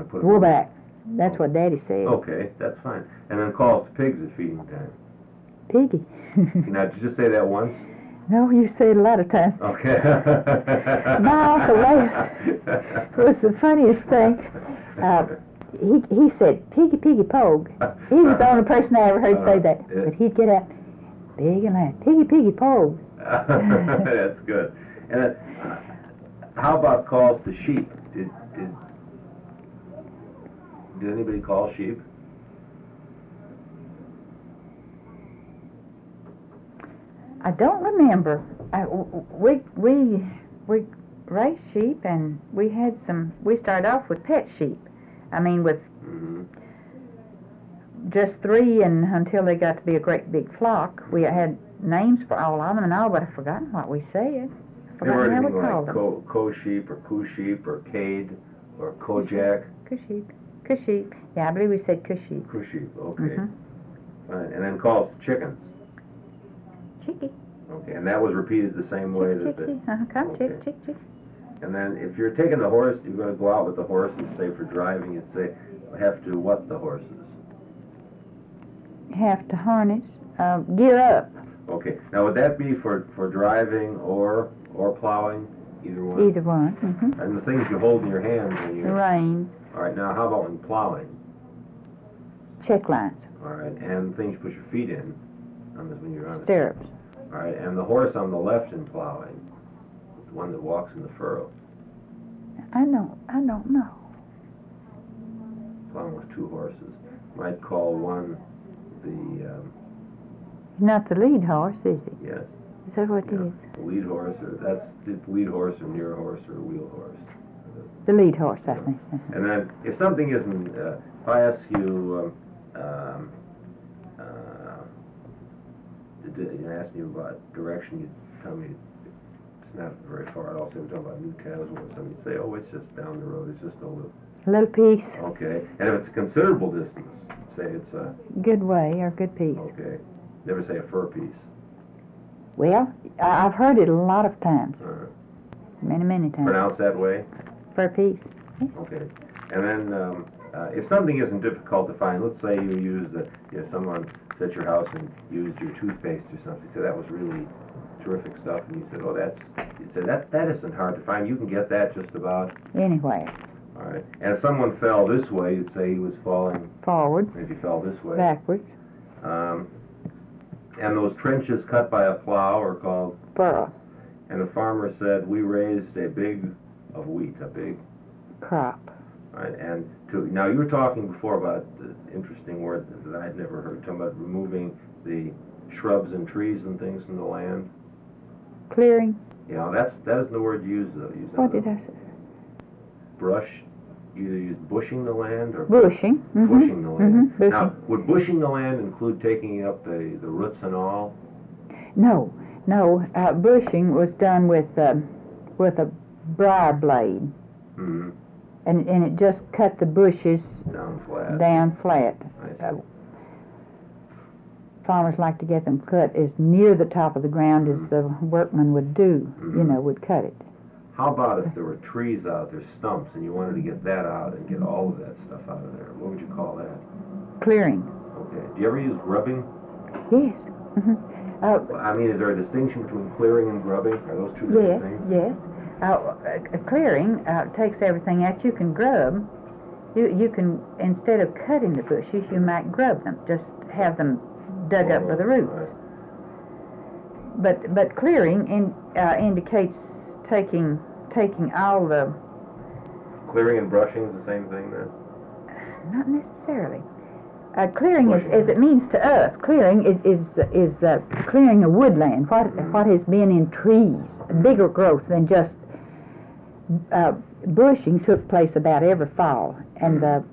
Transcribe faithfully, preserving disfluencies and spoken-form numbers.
put We're back. That's what Daddy said. Okay, that's fine. And then calls to pigs at feeding time. Piggy. Now, did you just say that once? No, you say it a lot of times. Okay. My Uncle Les was the funniest thing. Uh, he he said, Piggy, Piggy, Pogue. He was the only person I ever heard Uh, say that. yeah. But he'd get out, big and loud, Piggy, Piggy, Pogue. That's good. And then, uh, how about calls to sheep? Did, did, did anybody call sheep? I don't remember. I, we we we raised sheep, and we had some. We started off with pet sheep. I mean, with Mm-hmm. just three, and until they got to be a great big flock, we had names for all of them and all, but I've forgotten what we said. I've Never forgotten how we anything called like them. co, co sheep or coo sheep or cade or kojak? Kushik. Kushik. Yeah, I believe we said Kushik. Coo sheep, okay. Mm-hmm. Fine. And then calls to chickens. Chicky. Okay, and that was repeated the same way that the, Chicky. Uh-huh. Come, okay. chick, chick, chick. And then if you're taking the horse, you're going to go out with the horse and say for driving, you'd say have to what the horses? Have to harness. Uh, gear up. Okay. Now would that be for, for driving or or plowing? Either one? Either one. Mm-hmm. And the things you hold in your hands when you... The reins. All right, now how about when plowing? Check lines. All right, and things you put your feet in on this when you're on it. Stirrups. All right, and the horse on the left in plowing, the one that walks in the furrow. I don't, I don't know. Plowing with two horses. Might call one the, um, He's not the lead horse, is he? yes, Is that what it yeah, is? the lead horse, or that's the lead horse or near horse or wheel horse. The lead horse, I Yeah. think. And then if something isn't, uh, if I ask you, um, um, uh, to do- you know, ask you about direction, you tell me it's not very far at all. Say we're talking about New Tazewell or something. You say, oh, it's just down the road. It's just a little. A little piece. Okay. And if it's a considerable distance, say it's a. Good way or good piece. Okay. Never say a fur piece. Well, I- I've heard it a lot of times. Uh, Many, many times. pronounced that way. For a piece. Yes. Okay. And then, um, uh, if something isn't difficult to find, let's say you used, the, you know, someone was at your house and used your toothpaste or something, so that was really terrific stuff, and you said, oh, that's, you said, that, that isn't hard to find, you can get that just about, Anywhere. all right. And if someone fell this way, you'd say he was falling, Forward. if he fell this way. Backwards. Um, and those trenches cut by a plow are called, Furrow. and the farmer said, we raised a big of wheat, a big. Crop. Right, and to, now you were talking before about the interesting word that I'd never heard, talking about removing the shrubs and trees and things from the land. Clearing. You know, that's that isn't the word you use though. You use What did I say? brush. You either use bushing the land or Bushing. Mm-hmm. bushing the land. Mm-hmm. Bushing. Now, would bushing the land include taking up the, the roots and all? No, no. Uh, bushing was done with um, with a briar blade, Mm-hmm. and and it just cut the bushes Down flat. down flat. I see. Uh, farmers like to get them cut as near the top of the ground as the workman would do. Mhm. You know, would cut it. How about if there were trees out there, stumps, and you wanted to get that out and get all of that stuff out of there? What would you call that? Clearing. Okay. Do you ever use grubbing? Yes. Mm-hmm. Uh, Well, I mean, is there a distinction between clearing and grubbing? Are those two different yes, things? yes. Uh, uh, clearing uh, takes everything out. You can grub. You you can, instead of cutting the bushes, you might grub them. Just have them dug up by the roots. Right. But but clearing in, uh, indicates taking taking all the. Clearing and brushing is the same thing then? Not necessarily. Uh, clearing is, Bushing. as it means to us, clearing is is is uh, clearing a woodland. What Mhm. what has been in trees, bigger growth than just. Uh, bushing took place about every fall, and Mhm. the